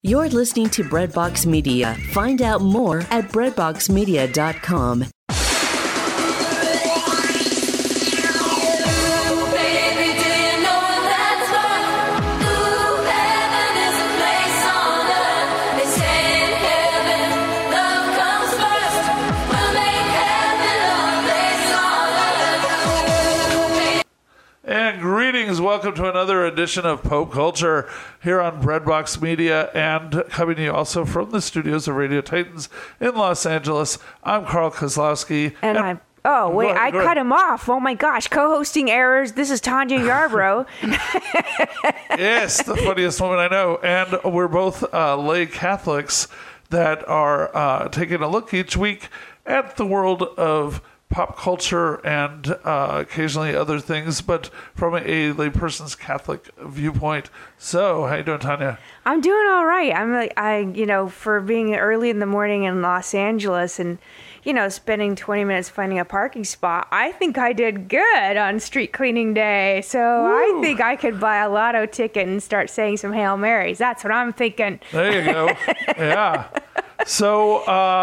You're listening to Breadbox Media. Find out more at breadboxmedia.com. And greetings. Welcome to another edition of Pope Culture here on Breadbox Media and coming to you also from the studios of Radio Titans in Los Angeles. I'm Carl Kozlowski. And I'm... Oh, wait, I cut him off. Oh, my gosh. Co-hosting errors. This is Tanya Yarbrough. Yes, the funniest woman I know. And we're both lay Catholics that are taking a look each week at the world of pop culture and occasionally other things, but from a layperson's Catholic viewpoint. So, how you doing, Tanya? I'm doing all right. For being early in the morning in Los Angeles and, spending 20 minutes finding a parking spot, I think I did good on street cleaning day. So I think I could buy a lotto ticket and start saying some Hail Marys. That's what I'm thinking. There you go. Yeah. So,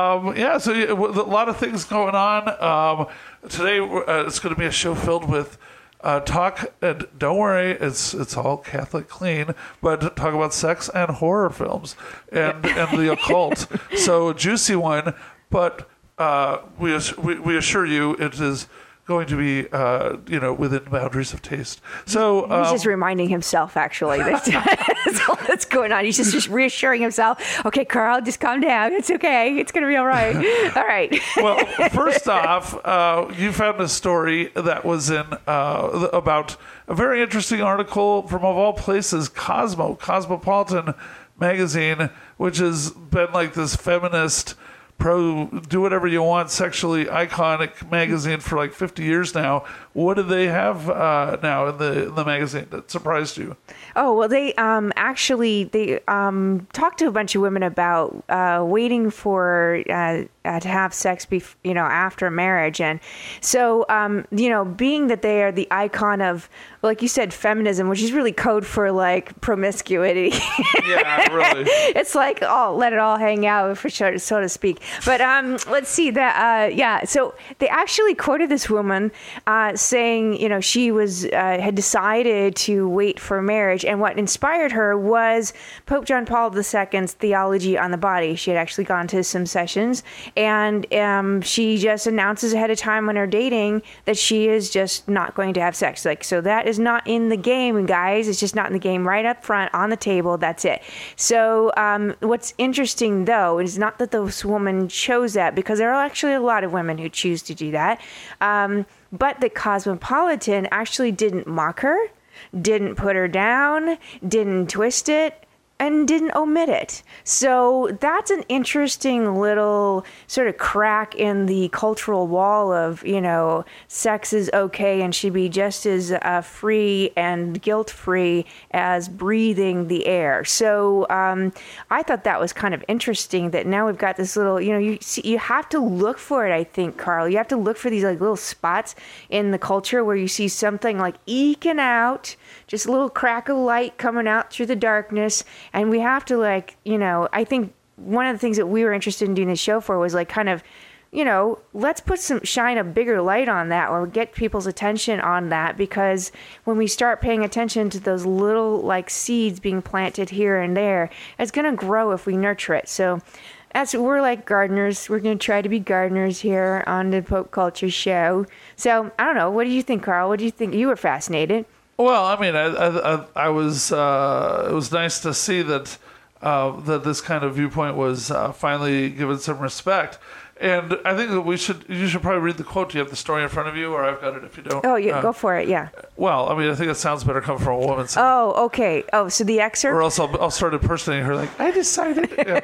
a lot of things going on. Today, it's going to be a show filled with talk, and don't worry, it's all Catholic clean, but talk about sex and horror films and the occult. So, a juicy one, but we assure you it is going to be, within boundaries of taste. So he's just reminding himself, actually, that's all that's going on. He's just reassuring himself. Okay, Carl, just calm down. It's okay. It's going to be all right. All right. Well, first off, you found a story that was in about a very interesting article from, of all places, Cosmopolitan magazine, which has been like this feminist do whatever you want, sexually iconic magazine for like 50 years now. What do they have now in the magazine that surprised you? Oh, well, they talked to a bunch of women about waiting for to have sex after marriage. And so, being that they are the icon of, like you said, feminism, which is really code for like promiscuity. Yeah, really. It's like, let it all hang out, so to speak. But let's see that. So they actually quoted this woman saying, she was had decided to wait for marriage, and what inspired her was Pope John Paul II's theology on the body. She had actually gone to some sessions, and she just announces ahead of time when they're dating that she is just not going to have sex. Like, so that is not in the game, guys. It's just not in the game. Right up front on the table. That's it. So what's interesting, though, is not that this woman chose that, because there are actually a lot of women who choose to do that. But the Cosmopolitan actually didn't mock her, didn't put her down, didn't twist it, and didn't omit it. So that's an interesting little sort of crack in the cultural wall of, sex is okay and should be just as free and guilt-free as breathing the air. So I thought that was kind of interesting that now we've got this little, you have to look for it, I think, Carl. You have to look for these like little spots in the culture where you see something like eking out, just a little crack of light coming out through the darkness. And we have to I think one of the things that we were interested in doing this show for was like kind of, let's shine a bigger light on that, or get people's attention on that, because when we start paying attention to those little like seeds being planted here and there, it's going to grow if we nurture it. So we're like gardeners. We're going to try to be gardeners here on the Pope Culture Show. So I don't know. What do you think, Carl? What do you think? You were fascinated. Well, I mean, I was. It was nice to see that this kind of viewpoint was finally given some respect, and I think that you should probably read the quote. Do you have the story in front of you, or I've got it if you don't? Oh, yeah, go for it. Yeah. Well, I mean, I think it sounds better coming from a woman. Oh, okay. Oh, so the excerpt. Or else I'll start impersonating her. Like, I decided. Yeah.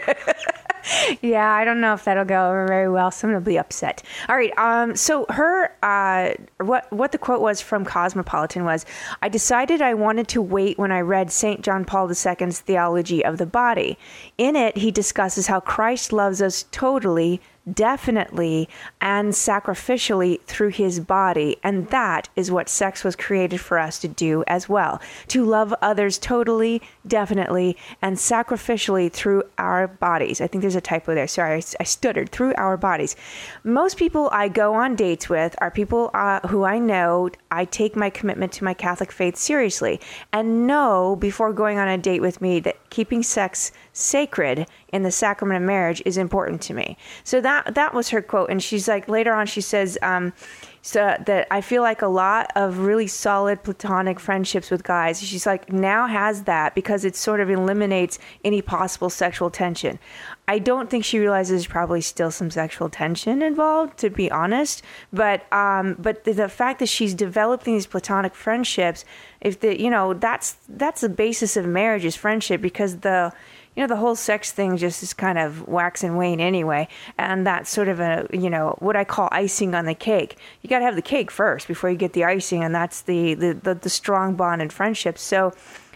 Yeah, I don't know if that'll go over very well. Someone will be upset. All right. So her, what the quote was from Cosmopolitan was, "I decided I wanted to wait when I read St. John Paul II's theology of the body. In it, he discusses how Christ loves us totally, definitely and sacrificially through his body. And that is what sex was created for us to do as well. To love others totally, definitely, and sacrificially through our bodies. I think there's a typo there. Sorry, I stuttered. Through our bodies. Most people I go on dates with are people who I know I take my commitment to my Catholic faith seriously and know before going on a date with me that keeping sex sacred in the sacrament of marriage is important to me. So that was her quote. And she's like, later on, she says, so that I feel like a lot of really solid platonic friendships with guys, she's like, now has that because it sort of eliminates any possible sexual tension. I don't think she realizes there's probably still some sexual tension involved, to be honest. But the fact that she's developing these platonic friendships, if that's the basis of marriage is friendship, because the whole sex thing just is kind of wax and wane anyway. And that's sort of what I call icing on the cake. You got to have the cake first before you get the icing. And that's the strong bond in friendship. So,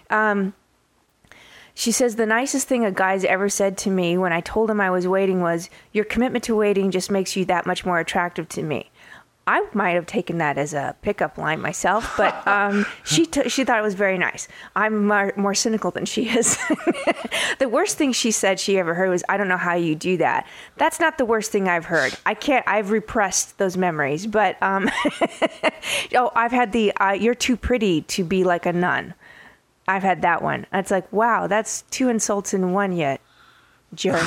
she says, the nicest thing a guy's ever said to me when I told him I was waiting was, your commitment to waiting just makes you that much more attractive to me. I might have taken that as a pickup line myself, but she thought it was very nice. I'm more cynical than she is. The worst thing she said she ever heard was, I don't know how you do that. That's not the worst thing I've heard. I've repressed those memories. But, I've had you're too pretty to be like a nun. I've had that one. It's like, wow, that's 2 insults in one yet. Jerk.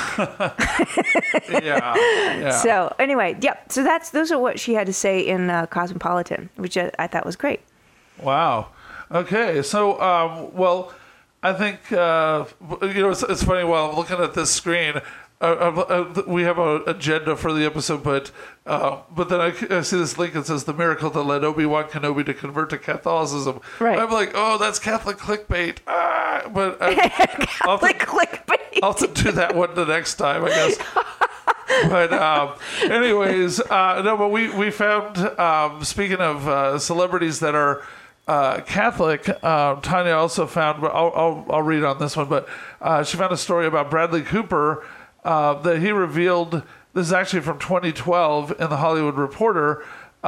Yeah. So anyway, yep. So those are what she had to say in Cosmopolitan, which I thought was great. Wow. Okay. So, well, I think, it's funny while I'm looking at this screen, we have an agenda for the episode, but then I see this link that says the miracle that led Obi-Wan Kenobi to convert to Catholicism. Right. I'm like, oh, that's Catholic clickbait. But clickbait. I'll have to do that one the next time, I guess. But anyways, but we found, speaking of celebrities that are Catholic, Tanya also found, but I'll read on this one, but she found a story about Bradley Cooper that he revealed. This is actually from 2012 in the Hollywood Reporter,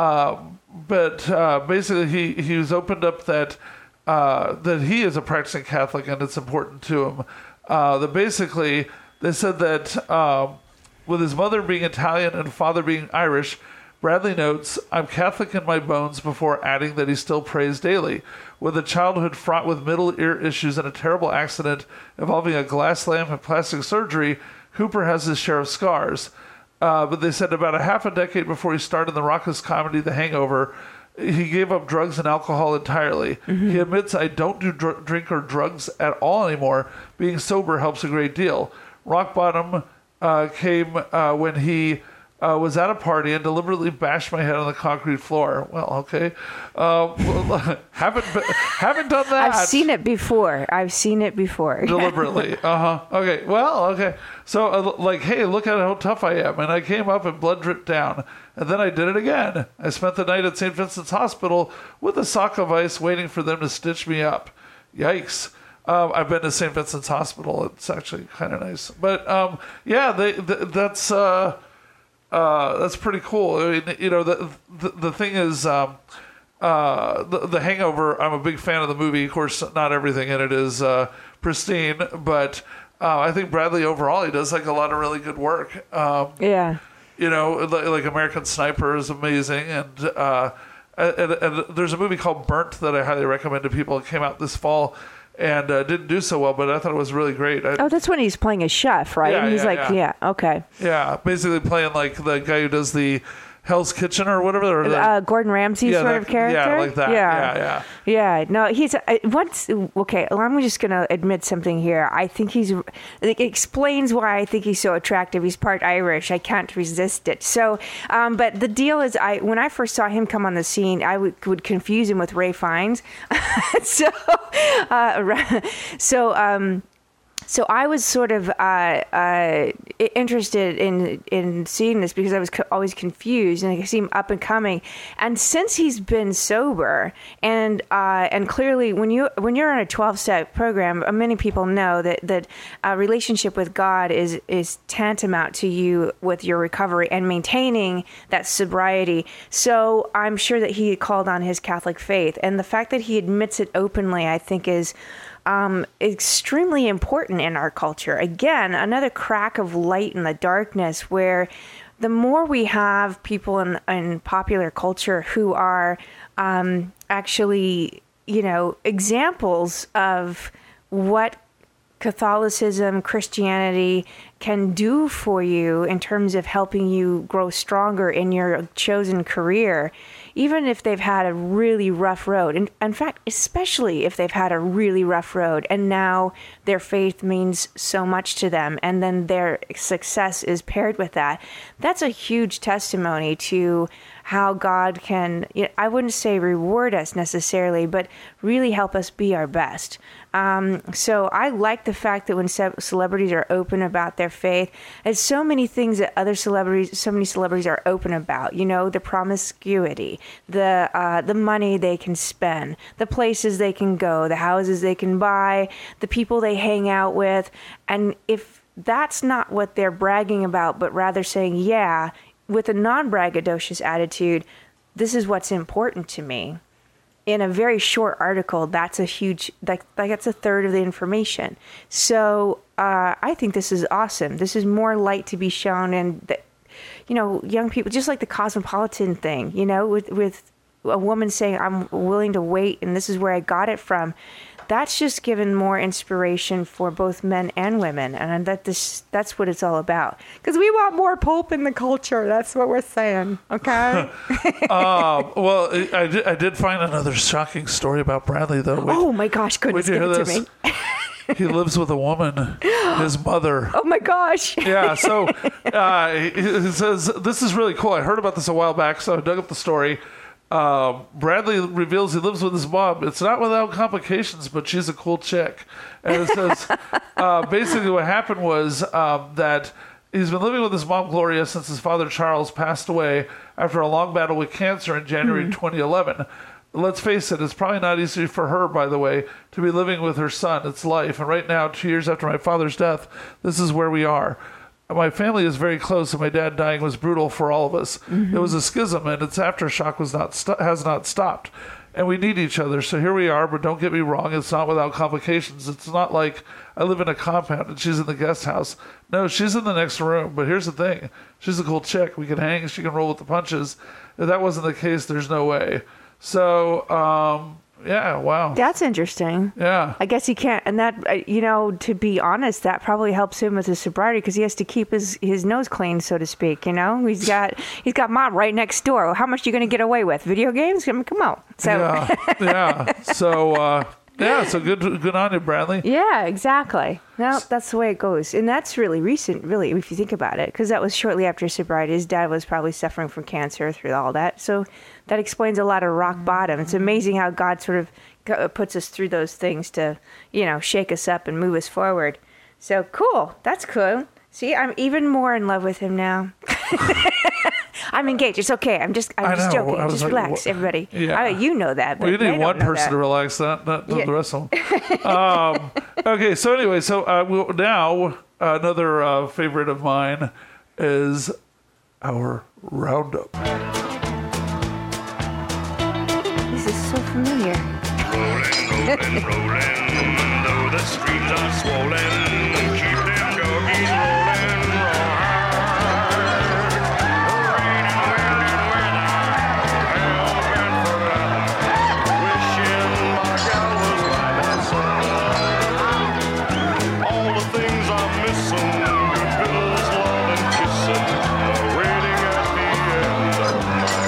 but basically he was opened up that he is a practicing Catholic and it's important to him. That basically they said that with his mother being Italian and father being Irish, Bradley notes, I'm Catholic in my bones, before adding that he still prays daily. With a childhood fraught with middle ear issues and a terrible accident involving a glass lamp and plastic surgery, Cooper has his share of scars. But they said about a half a decade before he started the raucous comedy The Hangover, he gave up drugs and alcohol entirely. Mm-hmm. He admits, I don't do drink or drugs at all anymore. Being sober helps a great deal. Rock bottom came when he was at a party and deliberately bashed my head on the concrete floor. Well, okay. Haven't done that. I've seen it before. Deliberately. Okay. Well, okay. So, hey, look at how tough I am. And I came up and blood dripped down. And then I did it again. I spent the night at St. Vincent's Hospital with a sock of ice waiting for them to stitch me up. Yikes. I've been to St. Vincent's Hospital. It's actually kind of nice. But, that's pretty cool. I mean, the thing is, the Hangover, I'm a big fan of the movie. Of course, not everything in it is pristine, but I think Bradley overall, he does like a lot of really good work. Yeah. Like American Sniper is amazing. And there's a movie called Burnt that I highly recommend to people. It came out this fall. And didn't do so well, but I thought it was really great. That's when he's playing a chef, right? Yeah, and he's okay. Yeah, basically playing like the guy who does the Hell's Kitchen or whatever. Or Gordon Ramsay sort of character? Yeah, like that. Yeah. No, he's okay. Well, I'm just going to admit something here. I think it explains why I think he's so attractive. He's part Irish. I can't resist it. So, but the deal is, when I first saw him come on the scene, I would confuse him with Ray Fiennes. So I was sort of interested in seeing this because I was always confused, and I see him up and coming. And since he's been sober, and clearly when you're on a 12-step program, many people know that a relationship with God is tantamount to you with your recovery and maintaining that sobriety. So I'm sure that he called on his Catholic faith, and the fact that he admits it openly, I think, is extremely important in our culture. Again, another crack of light in the darkness, where the more we have people in popular culture who are actually, examples of what Catholicism, Christianity can do for you in terms of helping you grow stronger in your chosen career, even if they've had a really rough road. And in fact, especially if they've had a really rough road and now their faith means so much to them, and then their success is paired with that. That's a huge testimony to how God can, I wouldn't say reward us necessarily, but really help us be our best. So I like the fact that when celebrities are open about their faith, there's so many things that so many celebrities are open about, the promiscuity, the money they can spend, the places they can go, the houses they can buy, the people they hang out with. And if that's not what they're bragging about, but rather saying, yeah, with a non-braggadocious attitude, this is what's important to me. In a very short article, that's a huge, that's a third of the information. So I think this is awesome. This is more light to be shown, and young people, just like the Cosmopolitan thing, with a woman saying, I'm willing to wait, and this is where I got it from. That's just given more inspiration for both men and women, and that's what it's all about. Because we want more Pope in the culture. That's what we're saying. Okay. Well, I did find another shocking story about Bradley, though. Oh my gosh! Goodness, give it to me. He lives with a woman, his mother. Oh my gosh. Yeah. So he says, this is really cool. I heard about this a while back, so I dug up the story. Bradley reveals he lives with his mom. It's not without complications, but she's a cool chick. And it says, basically what happened was that he's been living with his mom, Gloria, since his father, Charles, passed away after a long battle with cancer in January 2011. Let's face it, it's probably not easy for her, by the way, to be living with her son. It's life. And right now, 2 years after my father's death, this is where we are. My family is very close, and my dad dying was brutal for all of us. Mm-hmm. It was a schism, and its aftershock has not stopped. And we need each other. So here we are, but don't get me wrong, it's not without complications. It's not like I live in a compound and she's in the guest house. No, she's in the next room. But here's the thing. She's a cool chick. We can hang, she can roll with the punches. If that wasn't the case, there's no way. So, yeah, wow. That's interesting. Yeah. I guess he can't, and that, to be honest, that probably helps him with his sobriety because he has to keep his nose clean, so to speak, He's got mom right next door. How much are you going to get away with? Video games? I mean, come on. So. Yeah. So, so good on you, Bradley. Yeah, exactly. No, that's the way it goes. And that's really recent, really, if you think about it, because that was shortly after sobriety. His dad was probably suffering from cancer through all that. So that explains a lot of rock bottom. It's amazing how God sort of puts us through those things to, shake us up and move us forward. So cool. That's cool. See, I'm even more in love with him now. I'm engaged. It's okay. I'm just joking. Just relax, everybody. Yeah. You know that. But well, you need one person to relax, not the rest of them. Okay, so anyway, now another favorite of mine is our roundup. This is so familiar. Rolling, though the streams are swollen, keep them doggies rolling, rain and wind and weather, hell and forever, wishing my gal was by my side. All the things I'm missing, good bills, love and kissing, are waiting at the end of my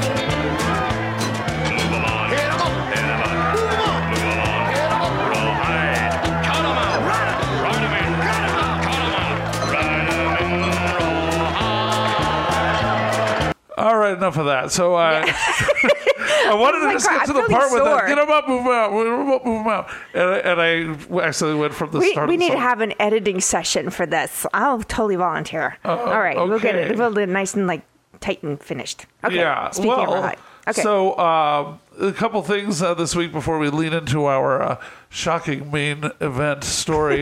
ride. Move along, hit 'em up, hit 'em up, move along, hit 'em up, rawhide, cut 'em out, ride 'em in, cut 'em out, ride 'em in, rawhide. All right, enough of that. So I wanted to like, just get I'm to the feeling part with sore. that. Get him up, move him out, move him out. And I actually went from the start We of the need to song. have an editing session for this. I'll totally volunteer. All right, we'll get okay. it. We'll do it nice and like tight and finished. Okay. Yeah. Speaking of our life. Okay. So a couple things this week before we lean into our shocking main event story.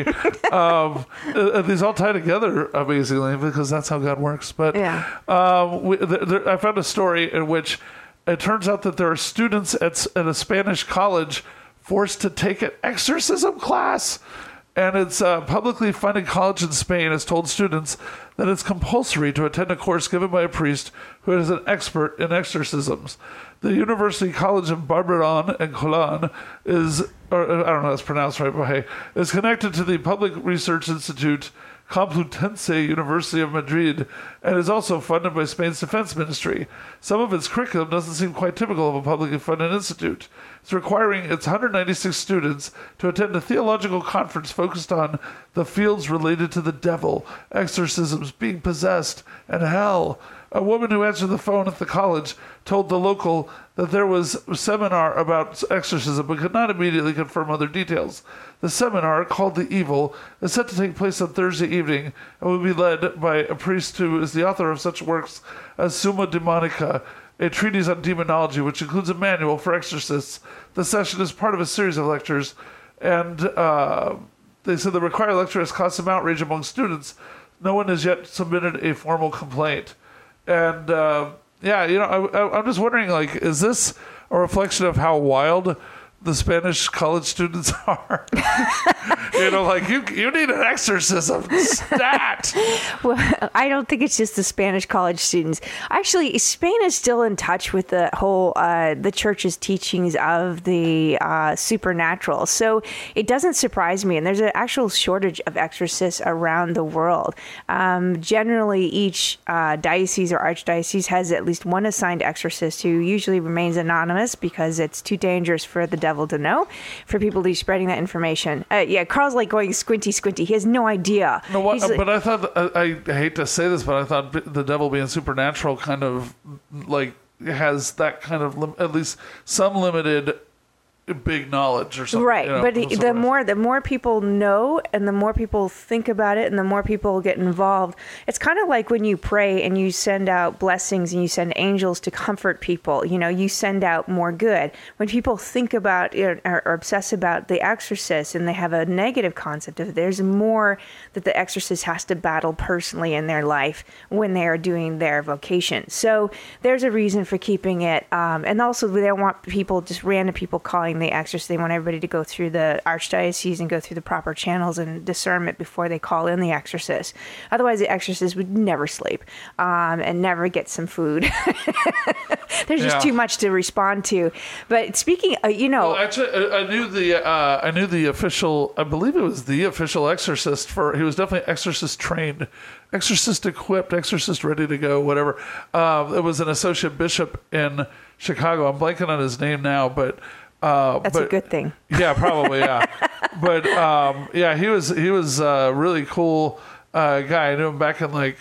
These all tie together amazingly because that's how God works. But Yeah. I found a story in which it turns out that there are students at a Spanish college forced to take an exorcism class. And it's a publicly funded college in Spain has told students that it's compulsory to attend a course given by a priest who is an expert in exorcisms. The University College of Barberán and Colón is, or I don't know how it's pronounced right, but hey, is connected to the Public Research Institute Complutense University of Madrid and is also funded by Spain's defense ministry. Some of its curriculum doesn't seem quite typical of a publicly funded institute. It's requiring its 196 students to attend a theological conference focused on the fields related to the devil, exorcisms, being possessed, and hell. A woman who answered the phone at the college told the local that there was a seminar about exorcism but could not immediately confirm other details. The seminar, called The Evil, is set to take place on Thursday evening and will be led by a priest who is the author of such works as Summa Demonica, a treatise on demonology, which includes a manual for exorcists. The session is part of a series of lectures, and they said the required lecture has caused some outrage among students. No one has yet submitted a formal complaint. And, I'm just wondering, like, is this a reflection of how wild the Spanish college students are? Like, you need an exorcism. Stat! Well, I don't think it's just the Spanish college students. Actually, Spain is still in touch with the whole, the church's teachings of the supernatural. So it doesn't surprise me. And there's an actual shortage of exorcists around the world. Generally, each diocese or archdiocese has at least one assigned exorcist who usually remains anonymous because it's too dangerous for the devil to know, for people to be spreading that information. Carl's like going squinty. He has no idea. No, what, He's like- but I thought, I hate to say this, but I thought the devil being supernatural kind of like has that kind of at least some limited big knowledge or something. Right, but of some the sort. more people know and the more people think about it and the more people get involved, it's kind of like when you pray and you send out blessings and you send angels to comfort people. You send out more good. When people think about or obsess about the exorcist and they have a negative concept of it, there's more that the exorcist has to battle personally in their life when they are doing their vocation. So there's a reason for keeping it. And also they don't want people, just random people calling the exorcist. They want everybody to go through the archdiocese and go through the proper channels and discernment before they call in the exorcist. Otherwise, the exorcist would never sleep and never get some food. There's just too much to respond to. But speaking, Well, actually, I knew the official. I believe it was the official exorcist he was definitely exorcist trained, exorcist equipped, exorcist ready to go, whatever. It was an associate bishop in Chicago. I'm blanking on his name now, but. that's a good thing. Yeah, probably, yeah. But he was really cool guy. I knew him back in like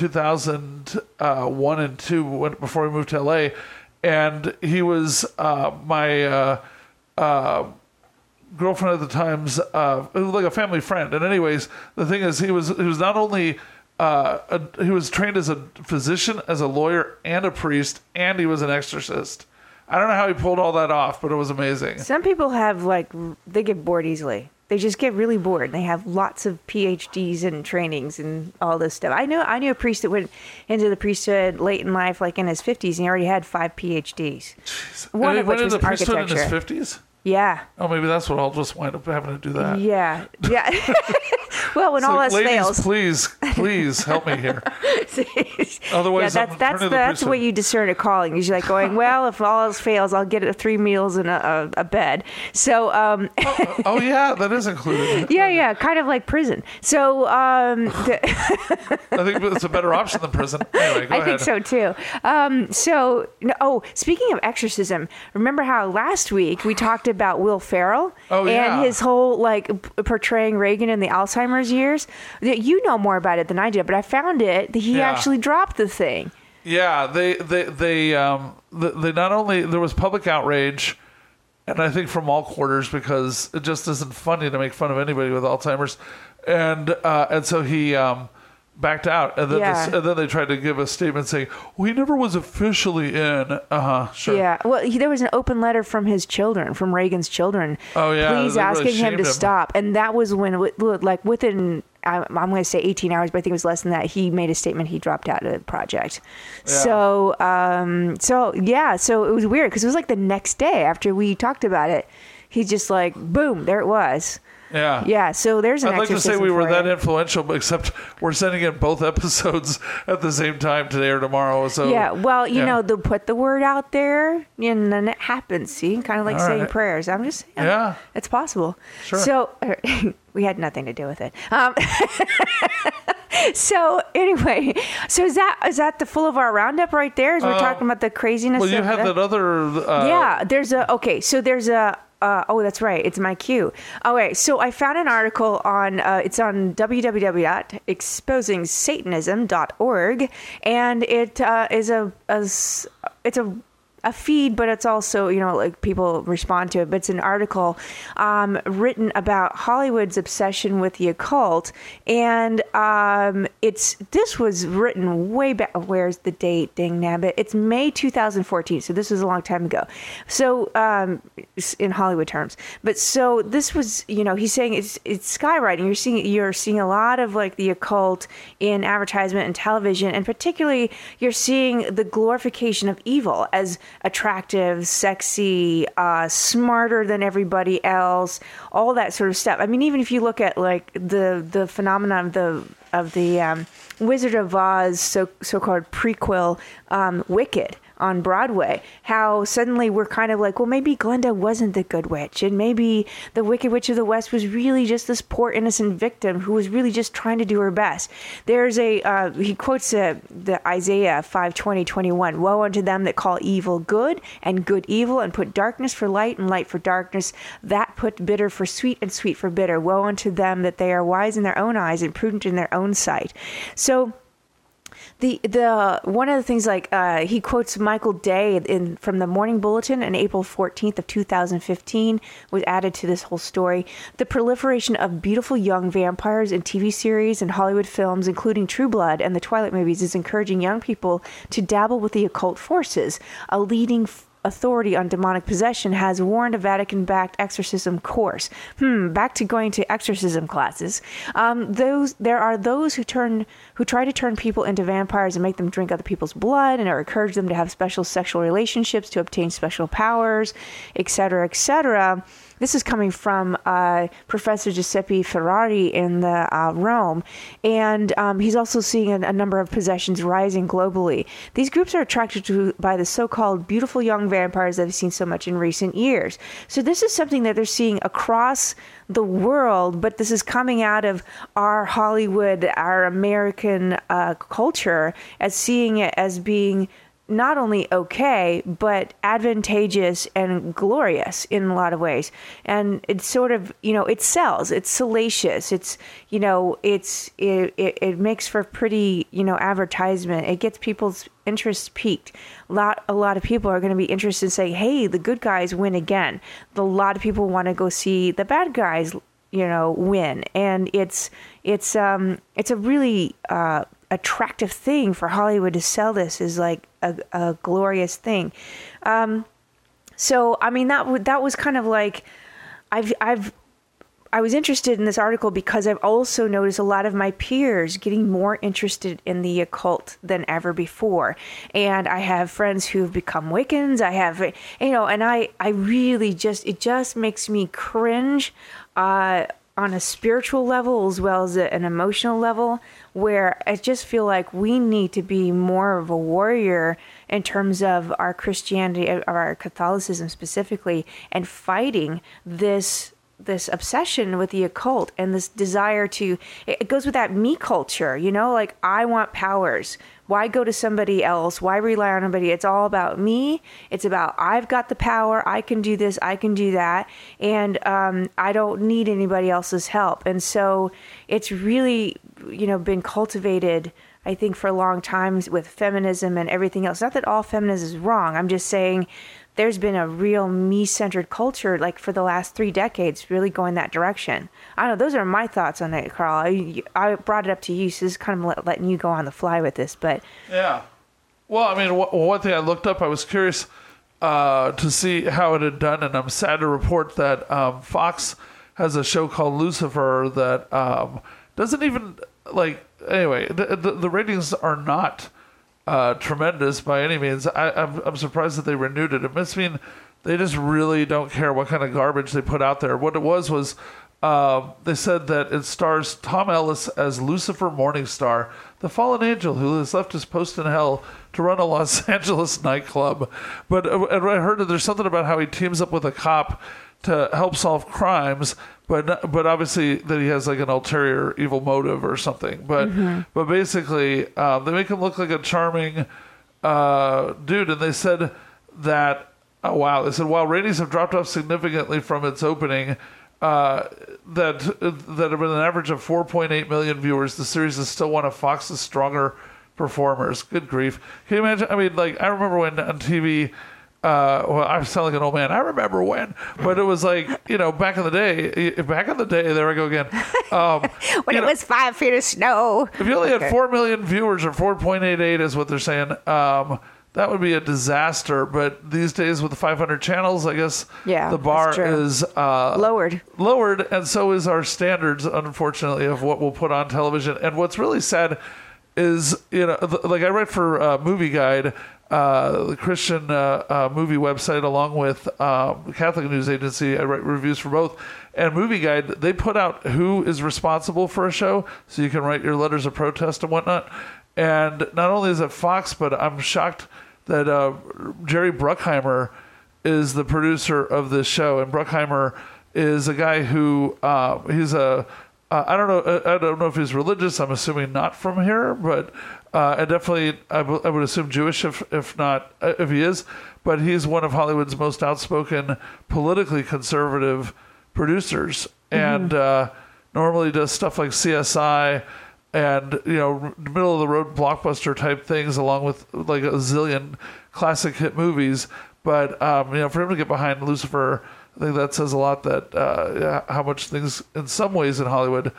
2001 and 2 before we moved to LA, and he was my girlfriend at the time's like a family friend. And anyways, the thing is, he was not only he was trained as a physician, as a lawyer, and a priest, and he was an exorcist. I don't know how he pulled all that off, but it was amazing. Some people they get bored easily. They just get really bored. They have lots of PhDs and trainings and all this stuff. I knew a priest that went into the priesthood late in life, like in his 50s, and he already had 5 PhDs. Jeez. One And of he went which was into the priesthood in architecture. his 50s? Yeah. Oh, maybe that's what I'll just wind up having to do that. Yeah. Well, when So, all else ladies, fails. please help me here. Otherwise, yeah, I'm turning to the that's the priesthood. way you discern a calling. You're like going, well, if all else fails, I'll get 3 meals and a bed. So, Oh, yeah, that is included. yeah, kind of like prison. So, I think it's a better option than prison. Anyway, go I ahead. think so too. Speaking of exorcism, remember how last week we talked about Will Ferrell and his whole portraying Reagan in the Alzheimer's years? You know more about it than I did, but I found it that he actually dropped the thing. Yeah, they not only there was public outrage, and I think from all quarters, because it just isn't funny to make fun of anybody with Alzheimer's, and so he backed out, and then and then they tried to give a statement saying, "Well, he never was officially in." Sure. Yeah. Well, there was an open letter from his children, from Reagan's children. Oh yeah, please they asking really him to shamed stop, and that was when, like within. I'm going to say 18 hours, but I think it was less than that. He made a statement. He dropped out of the project. Yeah. So it was weird because it was like the next day after we talked about it. He's just like, boom, there it was. Yeah. Yeah. So there's an I'd like to say exorcism we were for that you. influential, but except we're sending in both episodes at the same time today or tomorrow. So Yeah, well, you know, they'll put the word out there and then it happens. See, kind of like All saying right. prayers. I'm just saying. Yeah. It's possible. Sure. So we had nothing to do with it. So anyway, so is that the full of our roundup right there? As we're talking about the craziness. Well, you of had the- that other. yeah, there's a. Oh, that's right. It's my cue. Okay, so I found an article on, it's on www.exposingsatanism.org, and it is it's a feed, but it's also, you know, like people respond to it. But it's an article written about Hollywood's obsession with the occult, and this was written way back. Where's the date? Dang nabbit! It's May 2014, so this was a long time ago. So in Hollywood terms, but so this was, you know, he's saying it's skyrocketing. You're seeing a lot of like the occult in advertisement and television, and particularly you're seeing the glorification of evil as attractive, sexy, smarter than everybody else, all that sort of stuff. I mean, even if you look at like the phenomenon of the Wizard of Oz so-called prequel, Wicked on Broadway, how suddenly we're kind of like, well, maybe Glinda wasn't the good witch, and maybe the Wicked Witch of the West was really just this poor innocent victim who was really just trying to do her best. There's he quotes the Isaiah 5:20-21, "Woe unto them that call evil good and good evil, and put darkness for light and light for darkness, that put bitter for sweet and sweet for bitter. Woe unto them that they are wise in their own eyes and prudent in their own sight." So the one of the things, like he quotes Michael Day from the Morning Bulletin on April 14th of 2015 was added to this whole story. The proliferation of beautiful young vampires in TV series and Hollywood films, including True Blood and the Twilight movies, is encouraging young people to dabble with the occult forces. A leading authority on demonic possession has warned a Vatican-backed exorcism course. Back to going to exorcism classes. There are those who try to turn people into vampires and make them drink other people's blood, and or encourage them to have special sexual relationships to obtain special powers, etc., etc. This is coming from Professor Giuseppe Ferrari in the Rome, and he's also seeing a number of possessions rising globally. These groups are attracted by the so-called beautiful young vampires that have seen so much in recent years. So this is something that they're seeing across the world, but this is coming out of our Hollywood, our American culture, as seeing it as being not only okay, but advantageous and glorious in a lot of ways. And it's sort of, you know, it sells, it's salacious, it's, you know, it makes for pretty, you know, advertisement. It gets people's interest piqued. A lot of people are going to be interested in saying, hey, the good guys win again. A lot of people want to go see the bad guys, you know, win. And it's a really attractive thing for Hollywood to sell this as like a glorious thing. So I mean that was kind of like I was interested in this article because I've also noticed a lot of my peers getting more interested in the occult than ever before. And I have friends who've become Wiccans. I have, you know, and I really it just makes me cringe on a spiritual level as well as an emotional level, where I just feel like we need to be more of a warrior in terms of our Christianity, or our Catholicism specifically, and fighting this obsession with the occult and this desire to, it goes with that me culture, you know, like I want powers. Why go to somebody else? Why rely on somebody? It's all about me. It's about, I've got the power. I can do this. I can do that. And I don't need anybody else's help. And so it's really, you know, been cultivated I think for a long time with feminism and everything else. Not that all feminism is wrong. I'm just saying there's been a real me-centered culture, like for the last 3 decades, really going that direction. I don't know. Those are my thoughts on it, Carl. I brought it up to you, so this is kind of letting you go on the fly with this. But yeah. Well, I mean, one thing I looked up, I was curious to see how it had done, and I'm sad to report that Fox has a show called Lucifer that doesn't even, like, anyway, the ratings are not tremendous by any means. I'm surprised that they renewed it. It must mean they just really don't care what kind of garbage they put out there. What it was they said that it stars Tom Ellis as Lucifer Morningstar, the fallen angel who has left his post in hell to run a Los Angeles nightclub. But and I heard that there's something about how he teams up with a cop to help solve crimes, but obviously that he has like an ulterior evil motive or something. But basically, they make him look like a charming dude, and they said that while ratings have dropped off significantly from its opening, that have been an average of 4.8 million viewers, the series is still one of Fox's stronger performers. Good grief! Can you imagine? I mean, like, I remember when on TV. Well, I sound like an old man. I remember when, but it was like, back in the day. There I go again. when it was 5 feet of snow. If you only had 4 million viewers, or 4.88 is what they're saying, that would be a disaster. But these days with the 500 channels, I guess the bar is lowered, and so is our standards, unfortunately, of what we'll put on television. And what's really sad is, like I write for Movie Guide, the Christian movie website, along with Catholic News Agency. I write reviews for both. And Movie Guide, they put out who is responsible for a show, so you can write your letters of protest and whatnot. And not only is it Fox, but I'm shocked that Jerry Bruckheimer is the producer of this show. And Bruckheimer is a guy who he's a I don't know if he's religious. I'm assuming not from here, but and definitely I would assume Jewish if not, if he is. But he's one of Hollywood's most outspoken, politically conservative producers, and normally does stuff like CSI and middle of the road blockbuster type things, along with like a zillion classic hit movies. But for him to get behind Lucifer, I think that says a lot, that how much things in some ways in Hollywood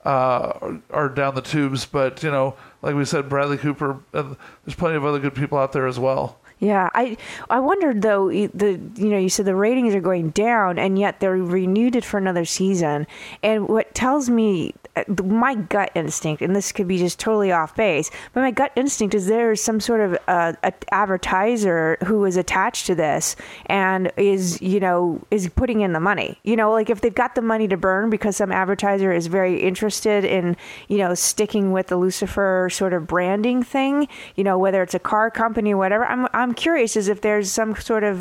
are down the tubes. But, like we said, Bradley Cooper, and there's plenty of other good people out there as well. Yeah, I wondered though, you said the ratings are going down, and yet they're renewed it for another season. And what tells me, my gut instinct, and this could be just totally off base, but my gut instinct is there's some sort of advertiser who is attached to this and is putting in the money. Like if they've got the money to burn because some advertiser is very interested in, sticking with the Lucifer sort of branding thing, whether it's a car company or whatever. I'm curious as if there's some sort of,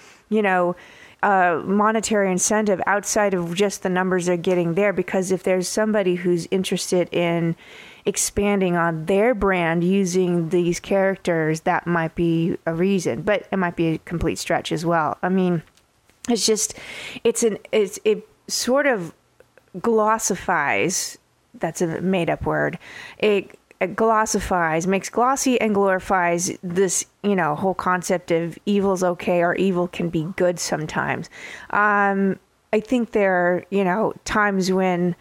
monetary incentive outside of just the numbers they're getting there, because if there's somebody who's interested in expanding on their brand using these characters, that might be a reason, but it might be a complete stretch as well. I mean, it's just, it sort of glossifies, that's a made up word. It glossifies, makes glossy and glorifies this, whole concept of evil's okay or evil can be good sometimes. I think there are, times when,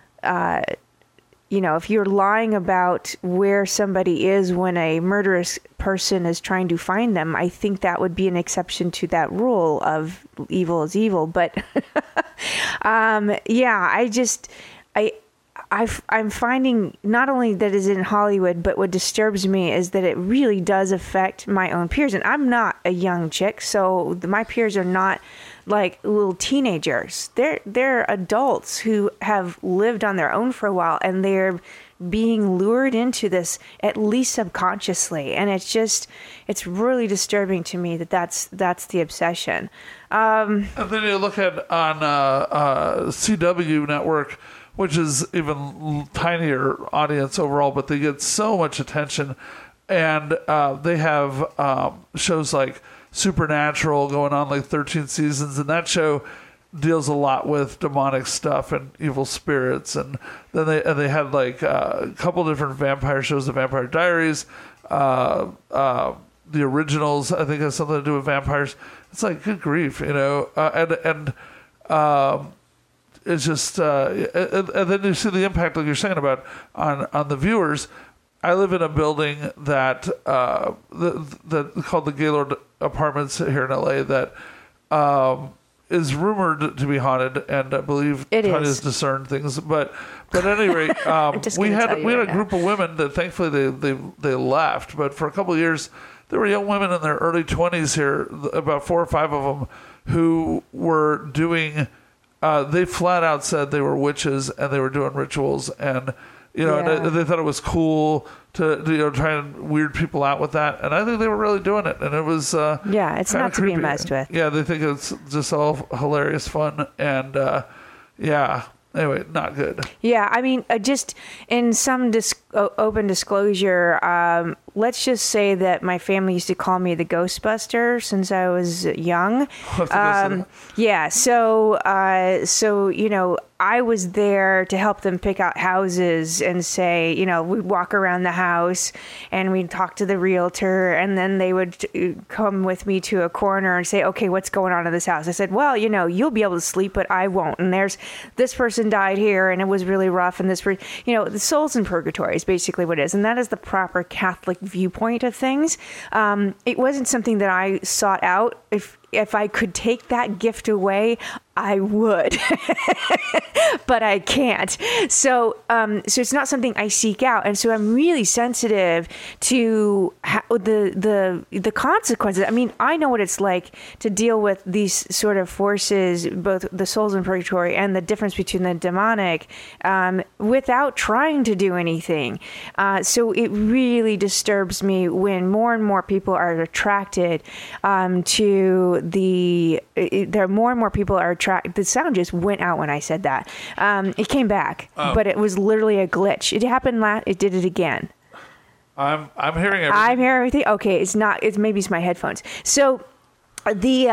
if you're lying about where somebody is when a murderous person is trying to find them, I think that would be an exception to that rule of evil is evil. But, I'm finding not only that is in Hollywood, but what disturbs me is that it really does affect my own peers. And I'm not a young chick, so my peers are not like little teenagers. They're adults who have lived on their own for a while, and they're being lured into this, at least subconsciously. And it's really disturbing to me that's the obsession. And then you look at on CW network, which is even tinier audience overall, but they get so much attention. And they have shows like Supernatural going on like 13 seasons. And that show deals a lot with demonic stuff and evil spirits, and then they had like a couple different vampire shows, the Vampire Diaries, the Originals. I think has something to do with vampires. It's like good grief, and it's just and then you see the impact, like you're saying about on the viewers. I live in a building that that called the Gaylord Apartments here in LA that is rumored to be haunted, and I believe Tanya's discerned things. But at any rate, we had a group of women that thankfully they left. But for a couple of years, there were young women in their early 20s here, about 4 or 5 of them, who were doing. They flat out said they were witches and they were doing rituals, and and they thought it was cool to try and weird people out with that, and I think they were really doing it, and it was it's not to be messed with. Yeah, they think it's just all hilarious fun, and anyway, not good. Yeah, I mean, just in some open disclosure, let's just say that my family used to call me the Ghostbuster since I was young. So I was there to help them pick out houses and say, we'd walk around the house and we'd talk to the realtor, and then they would come with me to a corner and say, okay, what's going on in this house? I said, well, you'll be able to sleep, but I won't. And there's this person died here and it was really rough. And the soul's in purgatory is basically what it is. And that is the proper Catholic viewpoint of things. It wasn't something that I sought out. If I could take that gift away, I would, but I can't. So it's not something I seek out, and so I'm really sensitive to the consequences. I mean, I know what it's like to deal with these sort of forces, both the souls in purgatory and the difference between the demonic, without trying to do anything. So it really disturbs me when more and more people are attracted to there are more and more people are attracted. The sound just went out when I said that. It came back, but it was literally a glitch. It happened it did it again. I'm hearing everything. I'm hearing everything. Okay, it's not. Maybe it's my headphones. So the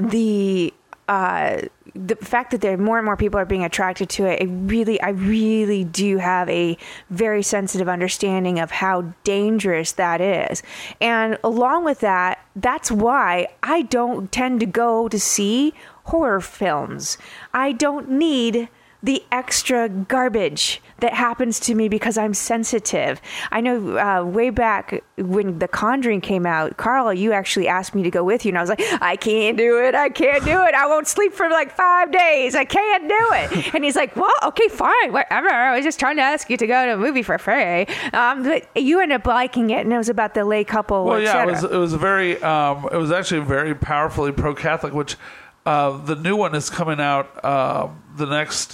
fact that there more and more people are being attracted to it, I really do have a very sensitive understanding of how dangerous that is. And along with that, that's why I don't tend to go to see horror films. I don't need the extra garbage that happens to me because I'm sensitive. I know way back when The Conjuring came out, Carl, you actually asked me to go with you, and I was like, I can't do it. I won't sleep for like 5 days. I can't do it. And he's like, well, okay, fine, whatever. I was just trying to ask you to go to a movie for free. But you ended up liking it, and it was about the lay couple. Well, yeah, it was actually very powerfully pro-Catholic, which the new one is coming out the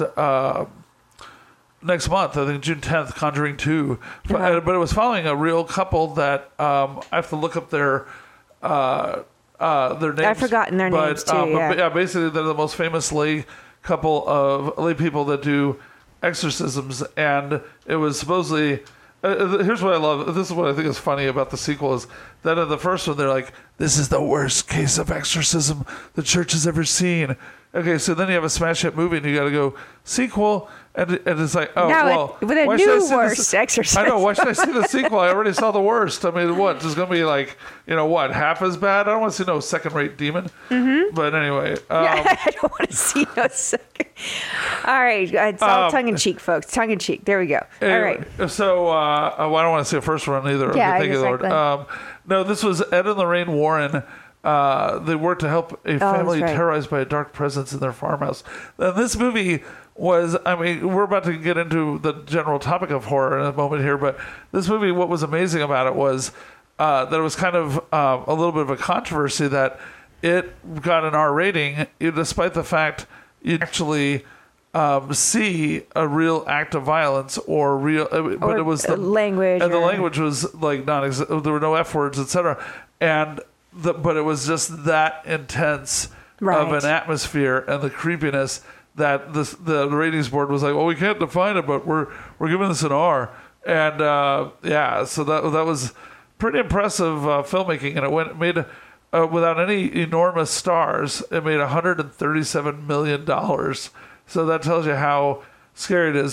next month, I think June 10th, Conjuring 2. But it was following a real couple that I have to look up their names. I've forgotten their names too. But basically they're the most famous lay couple of lay people that do exorcisms, and it was supposedly. Here's what I love. This is what I think is funny about the sequel is that in the first one they're like, "This is the worst case of exorcism the church has ever seen." Okay, so then you have a smash hit movie and you got to go sequel, and it's like, oh now well, with a new worst exorcism. I know. Why should I see the sequel? I already saw the worst. I mean, what? It's going to be like, half as bad? I don't want to see no second-rate demon. Mm-hmm. But anyway, I don't want to see no second. All right, it's all tongue in cheek, folks. Tongue in cheek. There we go. Anyway, all right. So I don't want to see the first one either. Yeah, thank you, Lord. No, this was Ed and Lorraine Warren. They worked to help a family terrorized by a dark presence in their farmhouse. And this movie was, we're about to get into the general topic of horror in a moment here, but this movie, what was amazing about it was that it was kind of a little bit of a controversy that it got an R rating, despite the fact you actually see a real act of violence or real, but it was the language, and the language was like there were no F words, etc. But it was just that intense of an atmosphere and the creepiness that the ratings board was like, well, we can't define it, but we're giving this an R. And so that was pretty impressive filmmaking, and it made without any enormous stars, it made $137 million. So that tells you how scary it is.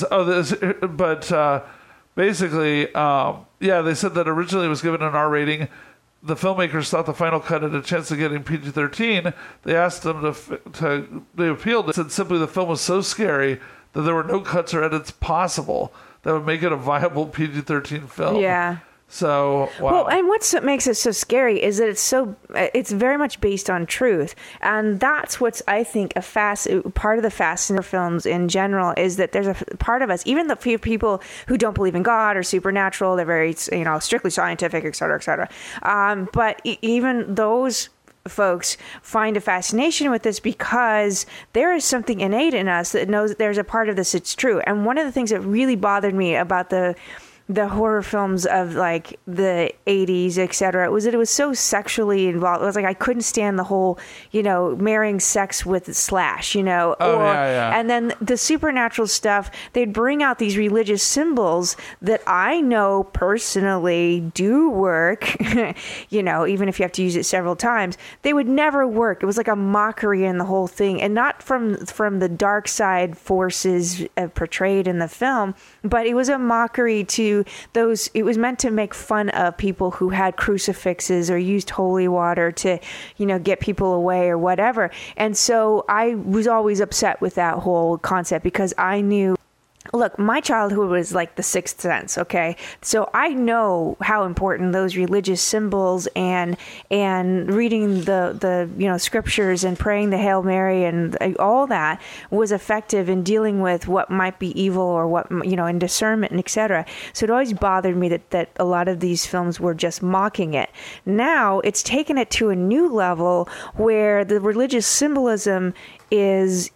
Basically, they said that originally it was given an R rating. The filmmakers thought the final cut had a chance of getting PG-13. They asked them they appealed. They said simply the film was so scary that there were no cuts or edits possible that would make it a viable PG-13 film. Yeah. So, wow. Well, and what makes it so scary is that it's very much based on truth. And that's what's, I think, part of the fascinating films in general is that there's a part of us, even the few people who don't believe in God or supernatural, they're very, strictly scientific, et cetera, et cetera. But even those folks find a fascination with this because there is something innate in us that knows that there's a part of this that's true. And one of the things that really bothered me about the horror films of like the 80s, etc., was that it was so sexually involved. It was like I couldn't stand the whole, marrying sex with slash, And then the supernatural stuff, they'd bring out these religious symbols that I know personally do work, even if you have to use it several times. They would never work. It was like a mockery in the whole thing, and not from the dark side forces portrayed in the film, but it was a mockery to those. It was meant to make fun of people who had crucifixes or used holy water to, get people away or whatever. And so I was always upset with that whole concept because I knew, look, my childhood was like the Sixth Sense, okay? So I know how important those religious symbols and reading the scriptures and praying the Hail Mary and all that was effective in dealing with what might be evil or what, in discernment and et cetera. So it always bothered me that a lot of these films were just mocking it. Now it's taken it to a new level where the religious symbolism is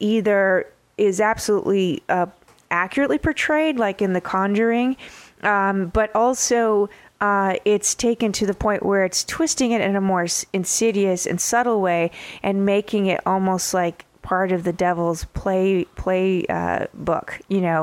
absolutely accurately portrayed, like in The Conjuring, but also it's taken to the point where it's twisting it in a more insidious and subtle way and making it almost like part of the devil's play book,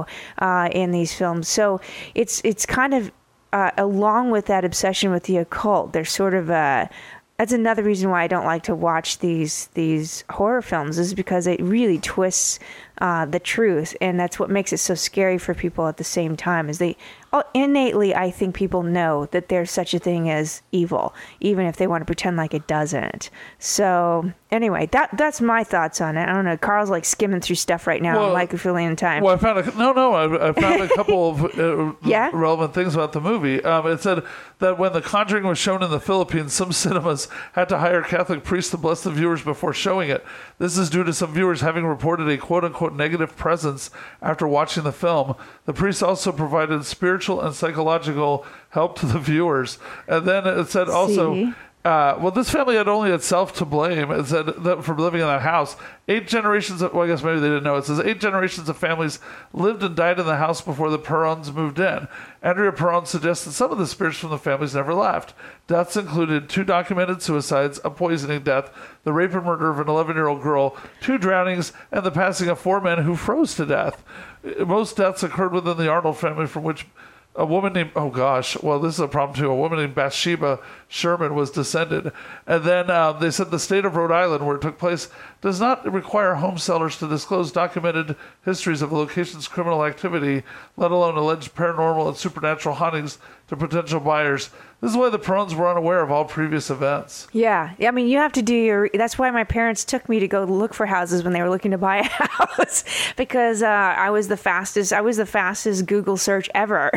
in these films. So it's kind of along with that obsession with the occult, there's sort of that's another reason why I don't like to watch these horror films, is because it really twists the truth, and that's what makes it so scary for people at the same time. Is innately, I think people know that there's such a thing as evil, even if they want to pretend like it doesn't. So anyway, that's my thoughts on it. I don't know. Carl's like skimming through stuff right now. I'm like filling in time. Well, I found a couple of relevant things about the movie. It said that when The Conjuring was shown in the Philippines, some cinemas had to hire Catholic priests to bless the viewers before showing it. This is due to some viewers having reported a quote-unquote negative presence after watching the film. The priests also provided spiritual and psychological help to the viewers. And then it said also, this family had only itself to blame. It said that for living in that house. 8 generations of, I guess maybe they didn't know. It says 8 generations of families lived and died in the house before the Perrons moved in. Andrea Perron suggests that some of the spirits from the families never left. Deaths included 2 documented suicides, a poisoning death, the rape and murder of an 11-year-old girl, 2 drownings, and the passing of 4 men who froze to death. Most deaths occurred within the Arnold family, from which a woman named, this is a problem too, a woman named Bathsheba Sherman was descended. And then they said the state of Rhode Island, where it took place, does not require home sellers to disclose documented histories of the location's criminal activity, let alone alleged paranormal and supernatural hauntings to potential buyers. This is why the Perrons were unaware of all previous events. Yeah. I mean, you have to do that's why my parents took me to go look for houses when they were looking to buy a house, because I was the fastest Google search ever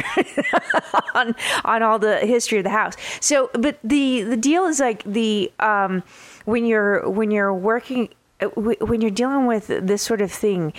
on all the history of the house. So, but the deal is like when you're working, when you're dealing with this sort of thing,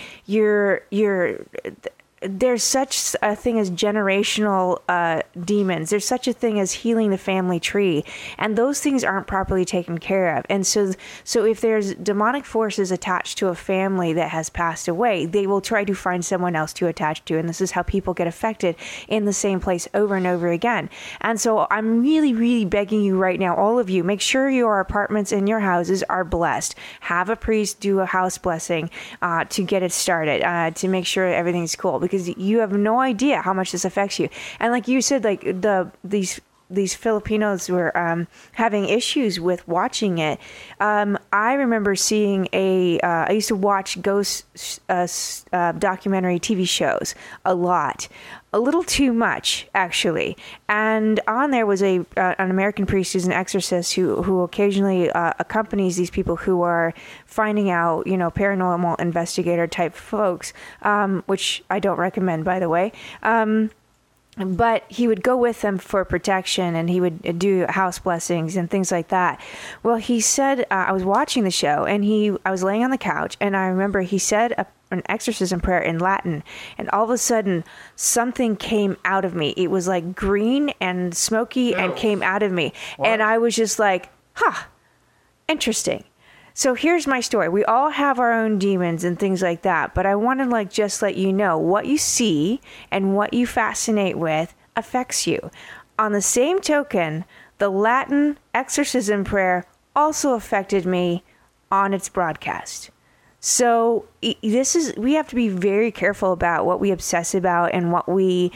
there's such a thing as generational demons. There's such a thing as healing the family tree, and those things aren't properly taken care of. And so if there's demonic forces attached to a family that has passed away, they will try to find someone else to attach to, and this is how people get affected in the same place over and over again. And so I'm really, really begging you right now, all of you, make sure your apartments and your houses are blessed. Have a priest do a house blessing to get it started, to make sure everything's cool, because you have no idea how much this affects you. And like you said, like these these Filipinos were having issues with watching it. I remember seeing I used to watch ghost documentary TV shows a lot. A little too much, actually. And on there was an American priest who's an exorcist who occasionally accompanies these people who are finding out, paranormal investigator type folks, which I don't recommend, by the way. But he would go with them for protection, and he would do house blessings and things like that. Well, he said, I was watching the show, and I was laying on the couch, and I remember he said an exorcism prayer in Latin, and all of a sudden something came out of me. It was like green and smoky and came out of me. What? And I was just like, interesting. So here's my story. We all have our own demons and things like that, but I want to just let you know what you see and what you fascinate with affects you. On the same token, the Latin exorcism prayer also affected me on its broadcast. So we have to be very careful about what we obsess about and what we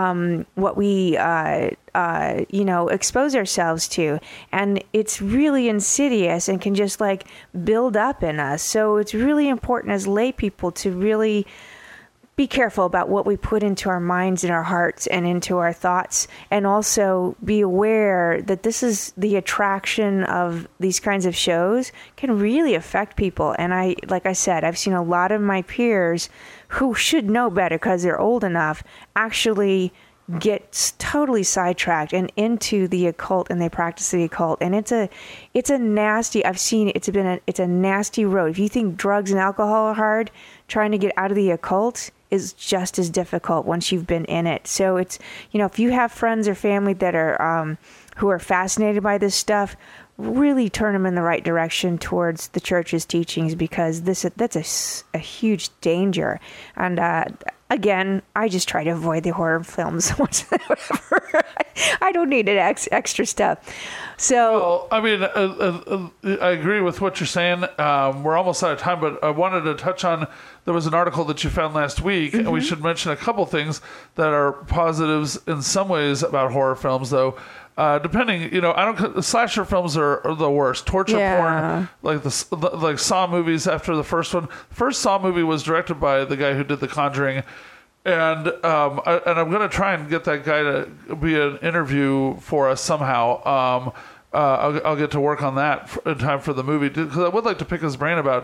expose ourselves to. And it's really insidious and can just build up in us. So it's really important as lay people to really be careful about what we put into our minds and our hearts and into our thoughts, and also be aware that this is the attraction of these kinds of shows can really affect people. And like I said, I've seen a lot of my peers who should know better because they're old enough actually get totally sidetracked and into the occult, and they practice the occult. And it's a nasty, I've seen it, it's a nasty road. If you think drugs and alcohol are hard, trying to get out of the occult is just as difficult once you've been in it. So it's, if you have friends or family that are who are fascinated by this stuff, really turn them in the right direction towards the church's teachings, because that's a huge danger. And again, I just try to avoid the horror films whatsoever. I don't need extra stuff. So, well, I mean, I agree with what you're saying. We're almost out of time, but I wanted to touch on, there was an article that you found last week, and we should mention a couple things that are positives in some ways about horror films, though. Depending, slasher films are the worst. Torture porn, like Saw movies after the first one. The first Saw movie was directed by the guy who did The Conjuring, and I'm going to try and get that guy to be an interview for us somehow. I'll get to work on that in time for the movie, because I would like to pick his brain about,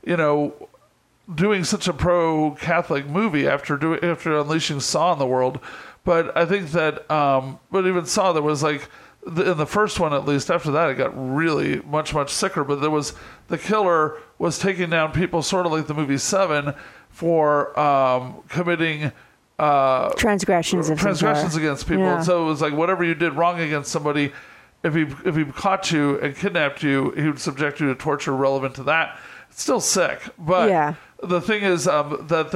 doing such a pro-Catholic movie after unleashing Saw in the world. But I think that, but even Saw, there was in the first one at least, after that it got really much, much sicker. But the killer was taking down people sort of like the movie Seven for committing transgressions against people. Yeah. And so it was whatever you did wrong against somebody, if he caught you and kidnapped you, he would subject you to torture relevant to that. It's still sick. But the thing is that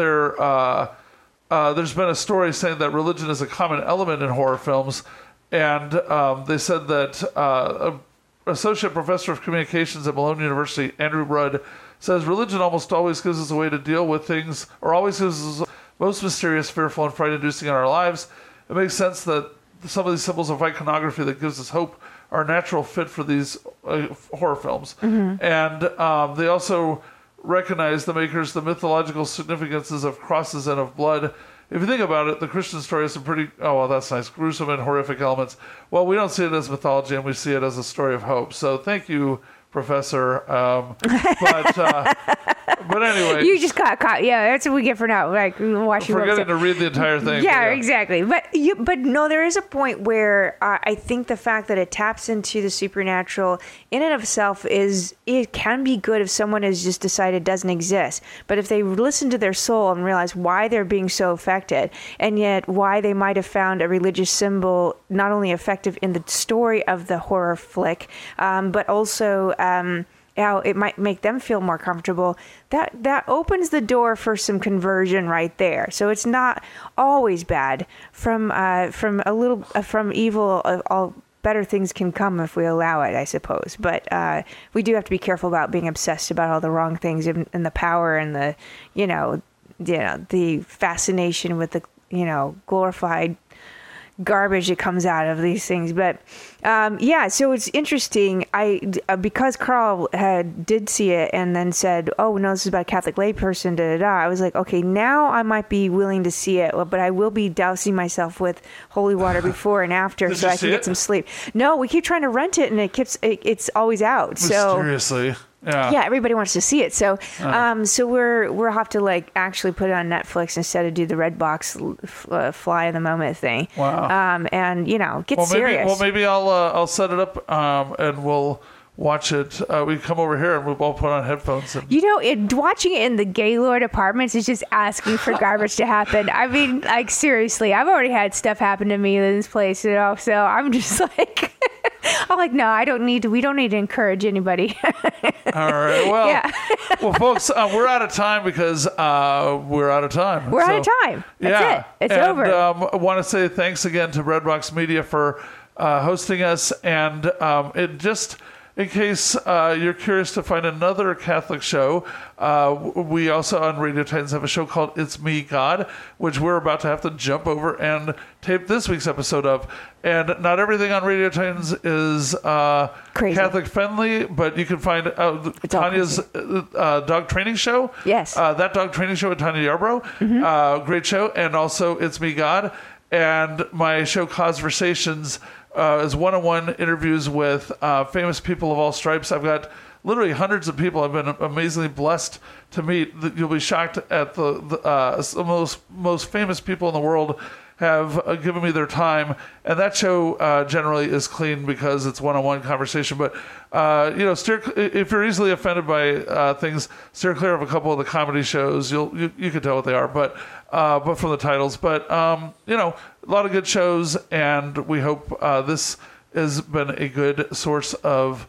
there's been a story saying that religion is a common element in horror films, and they said that Associate Professor of Communications at Malone University, Andrew Rudd, says religion almost always gives us a way to deal with things, or always gives us most mysterious, fearful, and fright-inducing in our lives. It makes sense that some of these symbols of iconography that gives us hope are a natural fit for these horror films. And they also recognize, the makers, the mythological significances of crosses and of blood. If you think about it, the Christian story has some pretty, that's nice, gruesome and horrific elements. Well, we don't see it as mythology, and we see it as a story of hope. So thank you, Professor. But anyway. You just got caught. Yeah, that's what we get for now. Forgetting to read the entire thing. Yeah, exactly. But no, there is a point where I think the fact that it taps into the supernatural in and of itself it can be good if someone has just decided it doesn't exist. But if they listen to their soul and realize why they're being so affected, and yet why they might have found a religious symbol not only effective in the story of the horror flick, but also how it might make them feel more comfortable, that opens the door for some conversion right there. So it's not always bad. From evil, all better things can come if we allow it, I suppose. But we do have to be careful about being obsessed about all the wrong things and the power and the the fascination with the glorified garbage that comes out of these things. But so it's interesting. Because Carl did see it and then said, "Oh no, this is about a Catholic layperson." I was like, okay, now I might be willing to see it, but I will be dousing myself with holy water before and after so I can get some sleep. No, we keep trying to rent it, and it's always out. Mysteriously. Yeah, everybody wants to see it. So we'll have to like actually put it on Netflix instead of do the Redbox fly in the moment thing. Wow. And get serious. Maybe I'll set it up and we'll watch it. We come over here and we'll all put on headphones. And Watching it in the Gaylord apartments is just asking for garbage to happen. I mean, like seriously, I've already had stuff happen to me in this place, so I'm just like. I'm like, no, I don't need to. We don't need to encourage anybody. All right. Well, well, folks, we're out of time because we're out of time. We're out of time. That's it. It's over. I want to say thanks again to Redbox Media for hosting us. And in case you're curious to find another Catholic show, we also on Radio Titans have a show called It's Me, God, which we're about to have to jump over and tape this week's episode of. And not everything on Radio Titans is Catholic friendly, but you can find Tanya's dog training show. Yes. That dog training show with Tanya Yarbrough. Mm-hmm. Great show. And also It's Me, God. And my show Conversations is one-on-one interviews with famous people of all stripes. I've got literally hundreds of people I've been amazingly blessed to meet. You'll be shocked at some of the most famous people in the world have given me their time. And that show generally is clean because it's one-on-one conversation. But, if you're easily offended by things, steer clear of a couple of the comedy shows. You can tell what they are, but from the titles. But, a lot of good shows, and we hope this has been a good source of,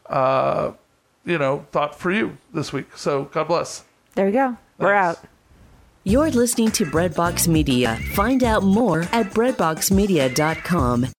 thought for you this week. So God bless. There we go. Thanks. We're out. You're listening to Breadbox Media. Find out more at breadboxmedia.com.